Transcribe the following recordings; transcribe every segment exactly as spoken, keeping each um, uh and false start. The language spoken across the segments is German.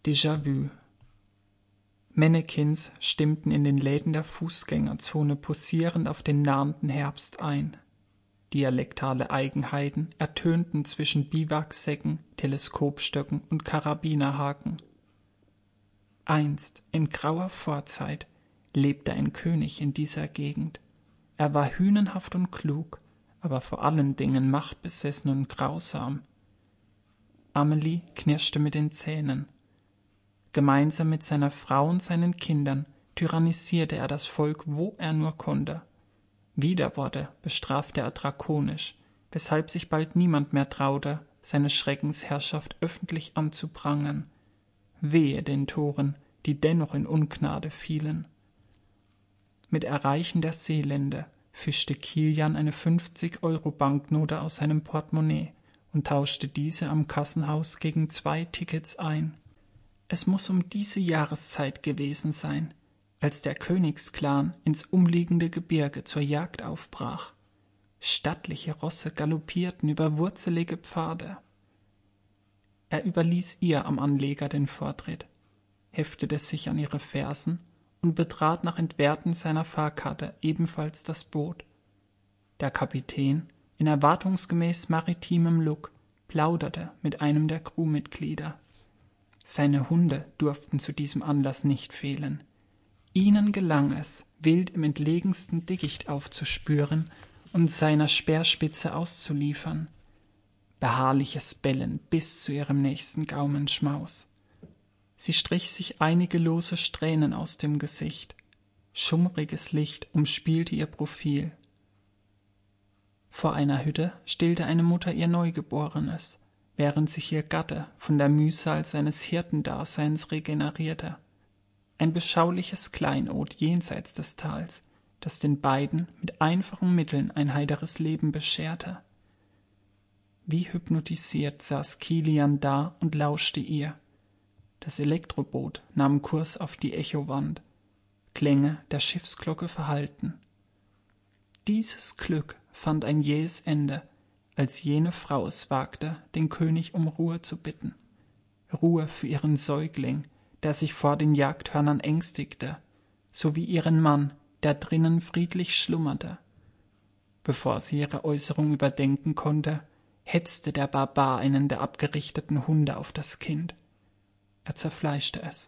Déjà-vu. Mannequins stimmten in den Läden der Fußgängerzone posierend auf den nahenden Herbst ein. Dialektale Eigenheiten ertönten zwischen Biwaksäcken, Teleskopstöcken und Karabinerhaken. Einst, in grauer Vorzeit, lebte ein König in dieser Gegend. Er war hünenhaft und klug, aber vor allen Dingen machtbesessen und grausam. Amelie knirschte mit den Zähnen. Gemeinsam mit seiner Frau und seinen Kindern tyrannisierte er das Volk, wo er nur konnte. Widerworte bestrafte er drakonisch, weshalb sich bald niemand mehr traute, seine Schreckensherrschaft öffentlich anzuprangern. Wehe den Toren, die dennoch in Ungnade fielen. Mit Erreichen der Seelände fischte Kilian eine fünfzig-Euro-Banknote aus seinem Portemonnaie und tauschte diese am Kassenhaus gegen zwei Tickets ein. Es muss um diese Jahreszeit gewesen sein, als der Königsclan ins umliegende Gebirge zur Jagd aufbrach. Stattliche Rosse galoppierten über wurzelige Pfade. Er überließ ihr am Anleger den Vortritt, heftete sich an ihre Fersen und betrat nach Entwerten seiner Fahrkarte ebenfalls das Boot. Der Kapitän, in erwartungsgemäß maritimem Look, plauderte mit einem der Crewmitglieder. Seine Hunde durften zu diesem Anlass nicht fehlen. Ihnen gelang es, wild im entlegensten Dickicht aufzuspüren und seiner Speerspitze auszuliefern. Beharrliches Bellen bis zu ihrem nächsten Gaumenschmaus. Sie strich sich einige lose Strähnen aus dem Gesicht. Schummriges Licht umspielte ihr Profil. Vor einer Hütte stillte eine Mutter ihr Neugeborenes, während sich ihr Gatte von der Mühsal seines Hirtendaseins regenerierte. Ein beschauliches Kleinod jenseits des Tals, das den beiden mit einfachen Mitteln ein heiteres Leben bescherte. Wie hypnotisiert saß Kilian da und lauschte ihr. Das Elektroboot nahm Kurs auf die Echowand. Klänge der Schiffsglocke verhallten. Dieses Glück fand ein jähes Ende, als jene Frau es wagte, den König um Ruhe zu bitten. Ruhe für ihren Säugling, der sich vor den Jagdhörnern ängstigte, sowie ihren Mann, der drinnen friedlich schlummerte. Bevor sie ihre Äußerung überdenken konnte, hetzte der Barbar einen der abgerichteten Hunde auf das Kind. Er zerfleischte es.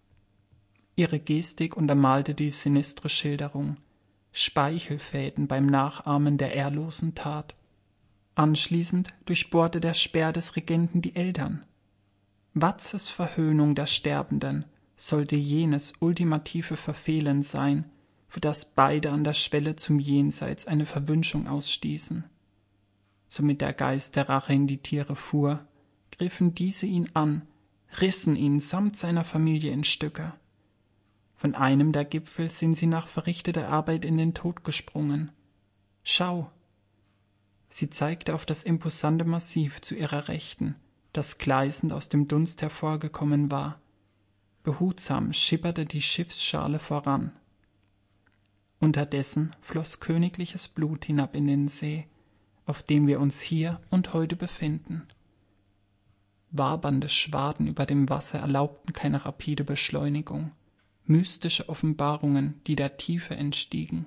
Ihre Gestik untermalte die sinistre Schilderung, Speichelfäden beim Nachahmen der ehrlosen Tat. Anschließend durchbohrte der Speer des Regenten die Eltern. Watzes Verhöhnung der Sterbenden sollte jenes ultimative Verfehlen sein, für das beide an der Schwelle zum Jenseits eine Verwünschung ausstießen. Somit der Geist der Rache in die Tiere fuhr, griffen diese ihn an, rissen ihn samt seiner Familie in Stücke. Von einem der Gipfel sind sie nach verrichteter Arbeit in den Tod gesprungen. Schau! Sie zeigte auf das imposante Massiv zu ihrer Rechten, das gleißend aus dem Dunst hervorgekommen war. Behutsam schipperte die Schiffsschale voran. Unterdessen floss königliches Blut hinab in den See, auf dem wir uns hier und heute befinden. Wabernde Schwaden über dem Wasser erlaubten keine rapide Beschleunigung, mystische Offenbarungen, die der Tiefe entstiegen.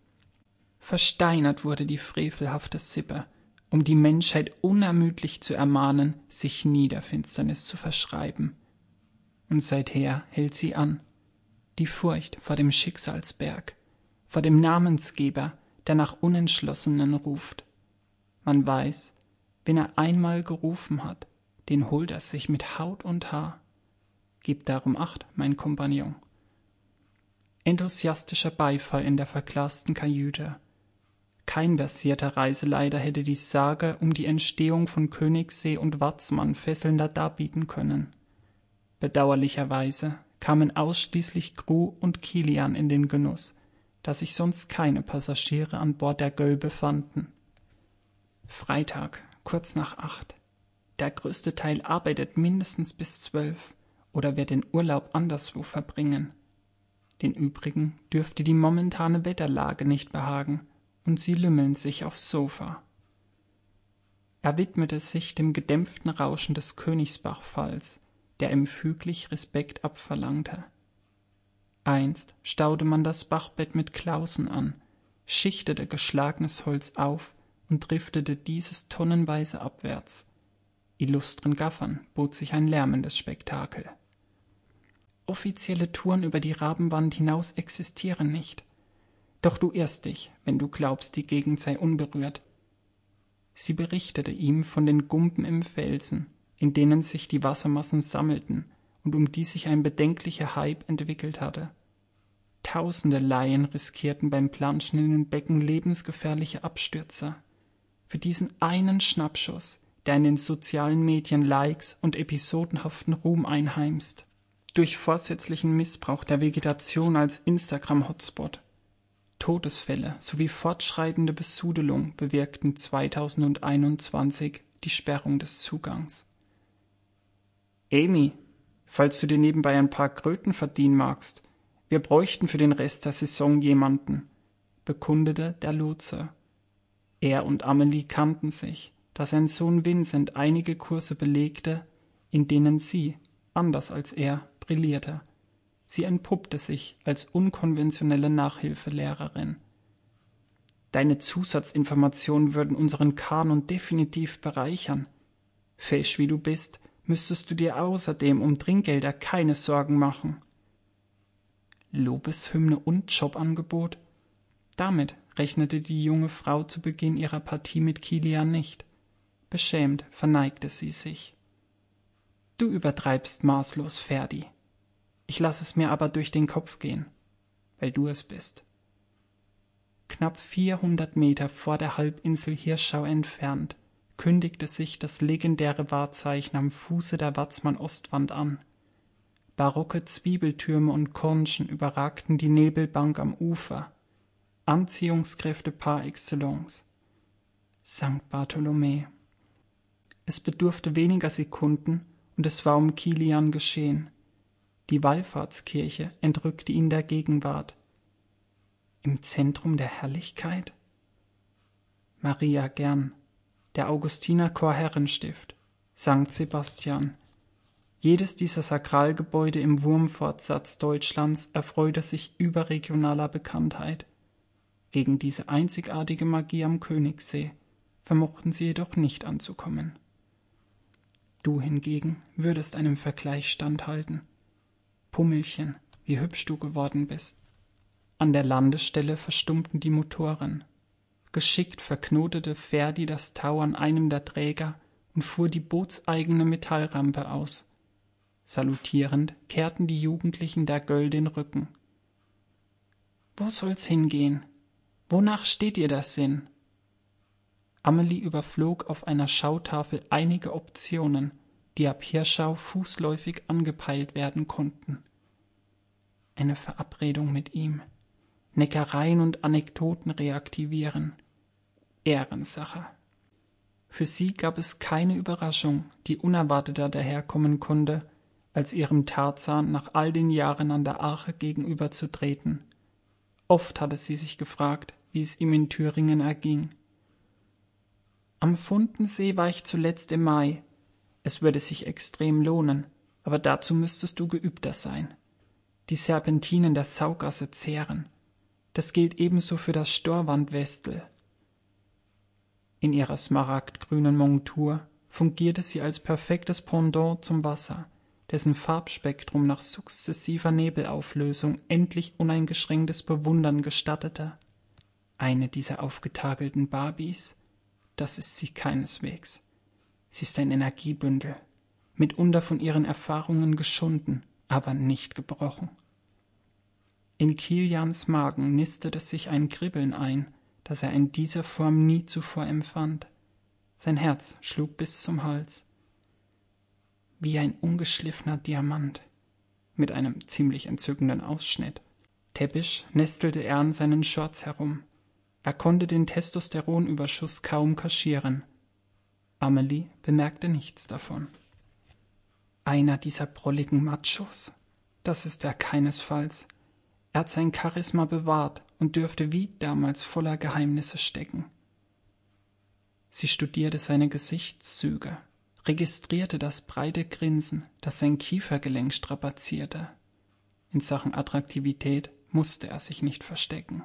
Versteinert wurde die frevelhafte Sippe, um die Menschheit unermüdlich zu ermahnen, sich nie der Finsternis zu verschreiben. Und seither hält sie an, die Furcht vor dem Schicksalsberg, vor dem Namensgeber, der nach Unentschlossenen ruft. Man weiß, wenn er einmal gerufen hat, den holt er sich mit Haut und Haar. Gib darum Acht, mein Kompagnon. Enthusiastischer Beifall in der verglasten Kajüte. Kein versierter Reiseleiter hätte die Sage um die Entstehung von Königssee und Watzmann fesselnder darbieten können. Bedauerlicherweise kamen ausschließlich Crew und Kilian in den Genuss, da sich sonst keine Passagiere an Bord der Gölbe fanden. Freitag, kurz nach acht. Der größte Teil arbeitet mindestens bis zwölf oder wird den Urlaub anderswo verbringen. Den übrigen dürfte die momentane Wetterlage nicht behagen, und sie lümmeln sich aufs Sofa. Er widmete sich dem gedämpften Rauschen des Königsbachfalls, der ihm füglich Respekt abverlangte. Einst staute man das Bachbett mit Klausen an, schichtete geschlagenes Holz auf und driftete dieses tonnenweise abwärts. Illustren Gaffern bot sich ein lärmendes Spektakel. Offizielle Touren über die Rabenwand hinaus existieren nicht. Doch du irrst dich, wenn du glaubst, die Gegend sei unberührt. Sie berichtete ihm von den Gumpen im Felsen, in denen sich die Wassermassen sammelten und um die sich ein bedenklicher Hype entwickelt hatte. Tausende Laien riskierten beim Planschen in den Becken lebensgefährliche Abstürze. Für diesen einen Schnappschuss, der in den sozialen Medien Likes und episodenhaften Ruhm einheimst. Durch vorsätzlichen Missbrauch der Vegetation als Instagram-Hotspot. Todesfälle sowie fortschreitende Besudelung bewirkten zweitausendeinundzwanzig die Sperrung des Zugangs. Amy, falls du dir nebenbei ein paar Kröten verdienen magst, wir bräuchten für den Rest der Saison jemanden, bekundete der Lotse. Er und Amelie kannten sich, da sein Sohn Vincent einige Kurse belegte, in denen sie, anders als er, brillierte. Sie entpuppte sich als unkonventionelle Nachhilfelehrerin. Deine Zusatzinformationen würden unseren Kanon definitiv bereichern. Fesch wie du bist, müsstest du dir außerdem um Trinkgelder keine Sorgen machen. Lobeshymne und Jobangebot? Damit rechnete die junge Frau zu Beginn ihrer Partie mit Kilian nicht. Beschämt verneigte sie sich. Du übertreibst maßlos, Ferdi. Ich lasse es mir aber durch den Kopf gehen, weil du es bist. Knapp vierhundert Meter vor der Halbinsel Hirschau entfernt kündigte sich das legendäre Wahrzeichen am Fuße der Watzmann-Ostwand an. Barocke Zwiebeltürme und Kornchen überragten die Nebelbank am Ufer. Anziehungskräfte par excellence. Sankt Bartholomä. Es bedurfte weniger Sekunden und es war um Kilian geschehen. Die Wallfahrtskirche entrückte ihn der Gegenwart. Im Zentrum der Herrlichkeit? Maria Gern, der Augustinerchor Herrenstift, Sankt Sebastian. Jedes dieser Sakralgebäude im Wurmfortsatz Deutschlands erfreute sich überregionaler Bekanntheit. Gegen diese einzigartige Magie am Königssee vermochten sie jedoch nicht anzukommen. Du hingegen würdest einem Vergleich standhalten. Pummelchen, wie hübsch du geworden bist. An der Landestelle verstummten die Motoren. Geschickt verknotete Ferdi das Tau an einem der Träger und fuhr die bootseigene Metallrampe aus. Salutierend kehrten die Jugendlichen der Göll den Rücken. »Wo soll's hingehen? Wonach steht ihr das Sinn?« Amelie überflog auf einer Schautafel einige Optionen, die ab Hirschau fußläufig angepeilt werden konnten. Eine Verabredung mit ihm, Neckereien und Anekdoten reaktivieren, Ehrensache. Für sie gab es keine Überraschung, die unerwarteter daherkommen konnte, als ihrem Tarzan nach all den Jahren an der Arche gegenüberzutreten. Oft hatte sie sich gefragt, wie es ihm in Thüringen erging. Am Fundensee war ich zuletzt im Mai. Es würde sich extrem lohnen, aber dazu müsstest du geübter sein. Die Serpentinen der Saugasse zehren. Das gilt ebenso für das Storwandwestel. In ihrer smaragdgrünen Montur fungierte sie als perfektes Pendant zum Wasser, dessen Farbspektrum nach sukzessiver Nebelauflösung endlich uneingeschränktes Bewundern gestattete. Eine dieser aufgetakelten Barbies? Das ist sie keineswegs. Sie ist ein Energiebündel, mitunter von ihren Erfahrungen geschunden, aber nicht gebrochen. In Kilians Magen nistete sich ein Kribbeln ein, das er in dieser Form nie zuvor empfand. Sein Herz schlug bis zum Hals. Wie ein ungeschliffener Diamant, mit einem ziemlich entzückenden Ausschnitt. Täppisch nestelte er an seinen Shorts herum. Er konnte den Testosteronüberschuss kaum kaschieren. Amelie bemerkte nichts davon. Einer dieser prolligen Machos? Das ist er keinesfalls. Er hat sein Charisma bewahrt und dürfte wie damals voller Geheimnisse stecken. Sie studierte seine Gesichtszüge, registrierte das breite Grinsen, das sein Kiefergelenk strapazierte. In Sachen Attraktivität musste er sich nicht verstecken.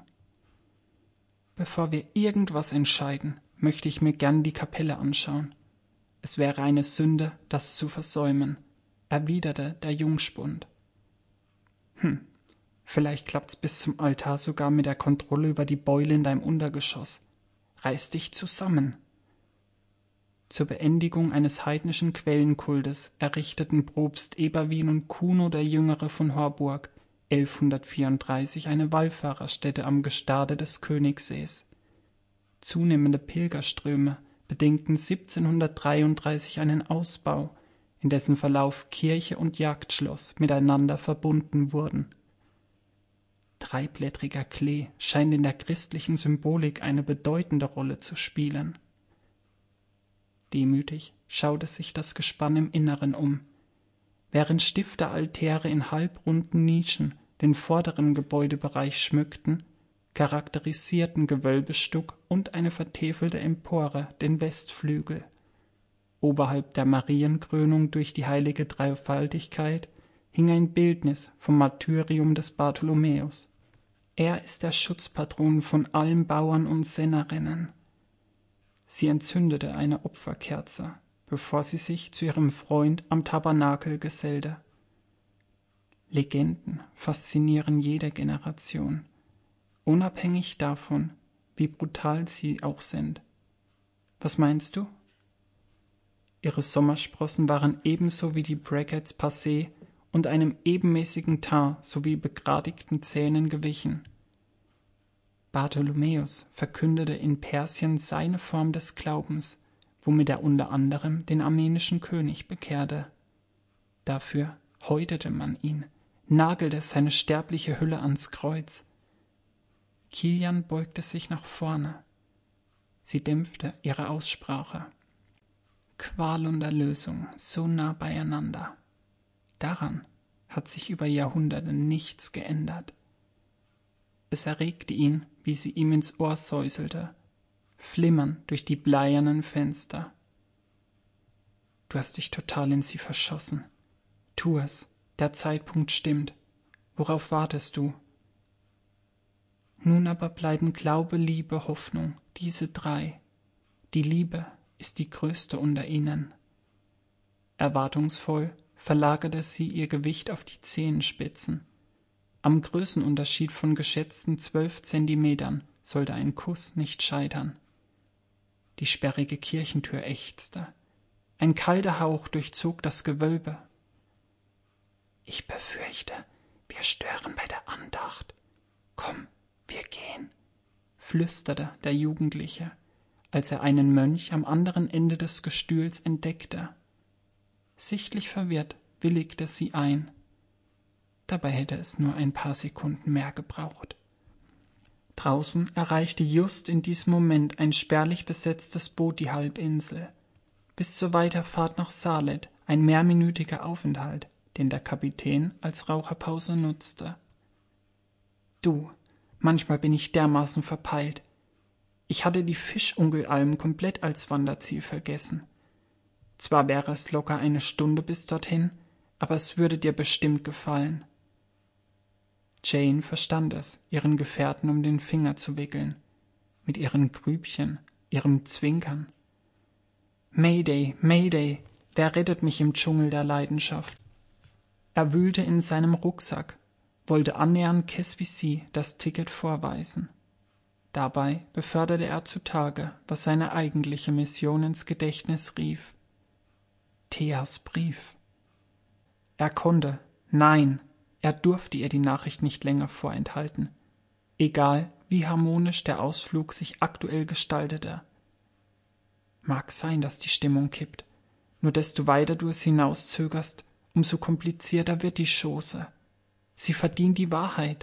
Bevor wir irgendwas entscheiden, möchte ich mir gern die Kapelle anschauen. Es wäre eine Sünde, das zu versäumen, erwiderte der Jungspund. Hm, vielleicht klappt's bis zum Altar sogar mit der Kontrolle über die Beule in deinem Untergeschoss. Reiß dich zusammen. Zur Beendigung eines heidnischen Quellenkultes errichteten Propst Eberwin und Kuno der Jüngere von Horburg elfhundertvierunddreißig eine Wallfahrerstätte am Gestade des Königssees. Zunehmende Pilgerströme bedingten siebzehnhundertdreiunddreißig einen Ausbau, in dessen Verlauf Kirche und Jagdschloss miteinander verbunden wurden. Dreiblättriger Klee scheint in der christlichen Symbolik eine bedeutende Rolle zu spielen. Demütig schaute sich das Gespann im Inneren um. Während Stifteraltäre in halbrunden Nischen den vorderen Gebäudebereich schmückten, charakterisierten Gewölbestuck und eine vertäfelte Empore den Westflügel. Oberhalb der Marienkrönung durch die heilige Dreifaltigkeit hing ein Bildnis vom Martyrium des Bartholomäus. Er ist der Schutzpatron von allen Bauern und Sennerinnen. Sie entzündete eine Opferkerze, bevor sie sich zu ihrem Freund am Tabernakel gesellte. Legenden faszinieren jede Generation, unabhängig davon, wie brutal sie auch sind. Was meinst du? Ihre Sommersprossen waren ebenso wie die Brackets passé und einem ebenmäßigen Teint sowie begradigten Zähnen gewichen. Bartholomäus verkündete in Persien seine Form des Glaubens, womit er unter anderem den armenischen König bekehrte. Dafür häutete man ihn, nagelte seine sterbliche Hülle ans Kreuz. Kilian beugte sich nach vorne. Sie dämpfte ihre Aussprache. Qual und Erlösung so nah beieinander. Daran hat sich über Jahrhunderte nichts geändert. Es erregte ihn, wie sie ihm ins Ohr säuselte, flimmern durch die bleiernen Fenster. Du hast dich total in sie verschossen. Tu es, der Zeitpunkt stimmt. Worauf wartest du? Nun aber bleiben Glaube, Liebe, Hoffnung, diese drei. Die Liebe ist die größte unter ihnen. Erwartungsvoll verlagerte sie ihr Gewicht auf die Zehenspitzen. Am Größenunterschied von geschätzten zwölf Zentimetern sollte ein Kuss nicht scheitern. Die sperrige Kirchentür ächzte. Ein kalter Hauch durchzog das Gewölbe. Ich befürchte, wir stören bei der Andacht. Komm, wir gehen, flüsterte der Jugendliche, als er einen Mönch am anderen Ende des Gestühls entdeckte. Sichtlich verwirrt willigte sie ein. Dabei hätte es nur ein paar Sekunden mehr gebraucht. Draußen erreichte just in diesem Moment ein spärlich besetztes Boot die Halbinsel. Bis zur Weiterfahrt nach Salet ein mehrminütiger Aufenthalt, den der Kapitän als Raucherpause nutzte. Du, manchmal bin ich dermaßen verpeilt. Ich hatte die Fischunkelalm komplett als Wanderziel vergessen. Zwar wäre es locker eine Stunde bis dorthin, aber es würde dir bestimmt gefallen. Jane verstand es, ihren Gefährten um den Finger zu wickeln, mit ihren Grübchen, ihrem Zwinkern. Mayday, Mayday, wer rettet mich im Dschungel der Leidenschaft? Er wühlte in seinem Rucksack, wollte annähernd Keswicy das Ticket vorweisen. Dabei beförderte er zutage, was seine eigentliche Mission ins Gedächtnis rief. Theas Brief. Er konnte, nein, er durfte ihr die Nachricht nicht länger vorenthalten, egal wie harmonisch der Ausflug sich aktuell gestaltete. Mag sein, dass die Stimmung kippt, nur desto weiter du es hinauszögerst, umso komplizierter wird die Chose. Sie verdient die Wahrheit.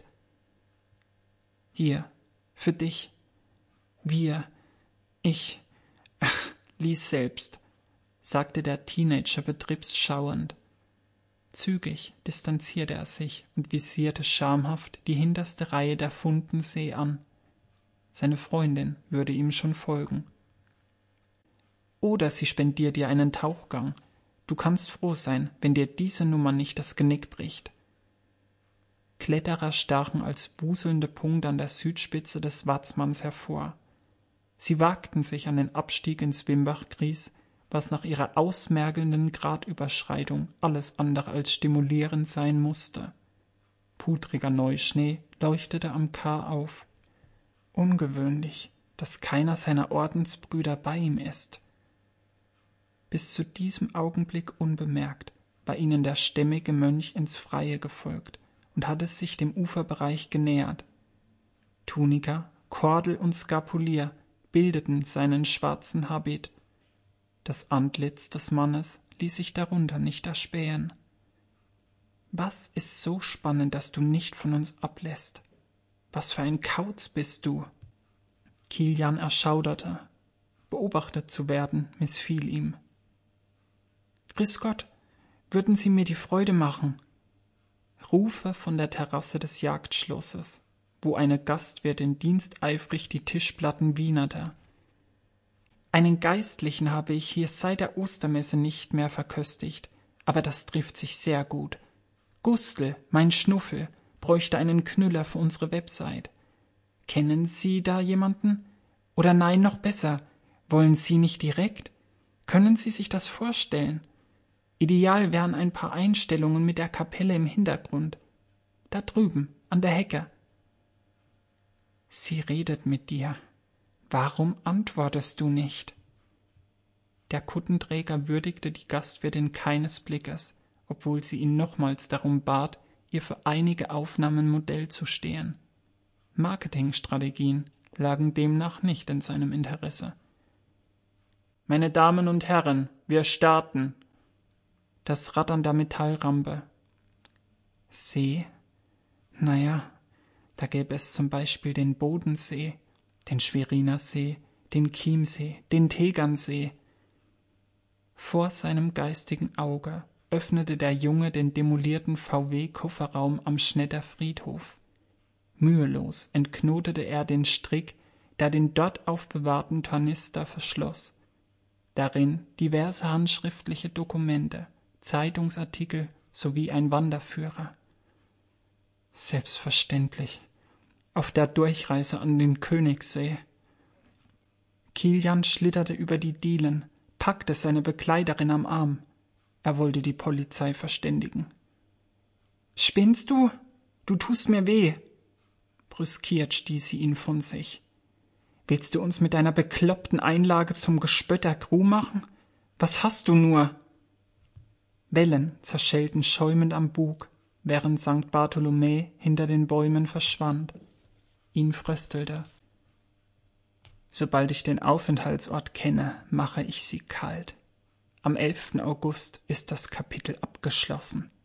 Hier, für dich. Wir, ich, ach, lies selbst, sagte der Teenager betriebsschauernd. Zügig distanzierte er sich und visierte schamhaft die hinterste Reihe der Fundensee an. Seine Freundin würde ihm schon folgen. Oder sie spendiert dir einen Tauchgang. Du kannst froh sein, wenn dir diese Nummer nicht das Genick bricht. Kletterer stachen als wuselnde Punkte an der Südspitze des Watzmanns hervor. Sie wagten sich an den Abstieg ins Wimbach-Gries, was nach ihrer ausmergelnden Gradüberschreitung alles andere als stimulierend sein musste. Pudriger Neuschnee leuchtete am Kar auf. Ungewöhnlich, dass keiner seiner Ordensbrüder bei ihm ist. Bis zu diesem Augenblick unbemerkt war ihnen der stämmige Mönch ins Freie gefolgt und hatte sich dem Uferbereich genähert. Tunika, Kordel und Skapulier bildeten seinen schwarzen Habit. Das Antlitz des Mannes ließ sich darunter nicht erspähen. »Was ist so spannend, dass du nicht von uns ablässt? Was für ein Kauz bist du?« Kilian erschauderte. Beobachtet zu werden missfiel ihm. »Grüß Gott, würden Sie mir die Freude machen?« Rufe von der Terrasse des Jagdschlosses, wo eine Gastwirtin diensteifrig die Tischplatten wienerte. »Einen Geistlichen habe ich hier seit der Ostermesse nicht mehr verköstigt, aber das trifft sich sehr gut. Gustl, mein Schnuffel, bräuchte einen Knüller für unsere Website. Kennen Sie da jemanden? Oder nein, noch besser, wollen Sie nicht direkt? Können Sie sich das vorstellen? Ideal wären ein paar Einstellungen mit der Kapelle im Hintergrund. Da drüben, an der Hecke.« »Sie redet mit dir. Warum antwortest du nicht?« Der Kuttenträger würdigte die Gastwirtin keines Blickes, obwohl sie ihn nochmals darum bat, ihr für einige Aufnahmen Modell zu stehen. Marketingstrategien lagen demnach nicht in seinem Interesse. »Meine Damen und Herren, wir starten!« Das Rattern der Metallrampe. See? Naja, da gäbe es zum Beispiel den Bodensee, den Schweriner See, den Chiemsee, den Tegernsee. Vor seinem geistigen Auge öffnete der Junge den demolierten V W-Kofferraum am Schnetter Friedhof. Mühelos entknotete er den Strick, der den dort aufbewahrten Tornister verschloss. Darin diverse handschriftliche Dokumente, Zeitungsartikel sowie ein Wanderführer. Selbstverständlich. Auf der Durchreise an den Königssee. Kilian schlitterte über die Dielen, packte seine Begleiterin am Arm. Er wollte die Polizei verständigen. »Spinnst du? Du tust mir weh!« Brüskiert stieß sie ihn von sich. »Willst du uns mit deiner bekloppten Einlage zum Gespött der Crew machen? Was hast du nur?« Wellen zerschellten schäumend am Bug, während Sankt Bartholomä hinter den Bäumen verschwand. Ihn fröstelte. »Sobald ich den Aufenthaltsort kenne, mache ich sie kalt. Am elften August ist das Kapitel abgeschlossen.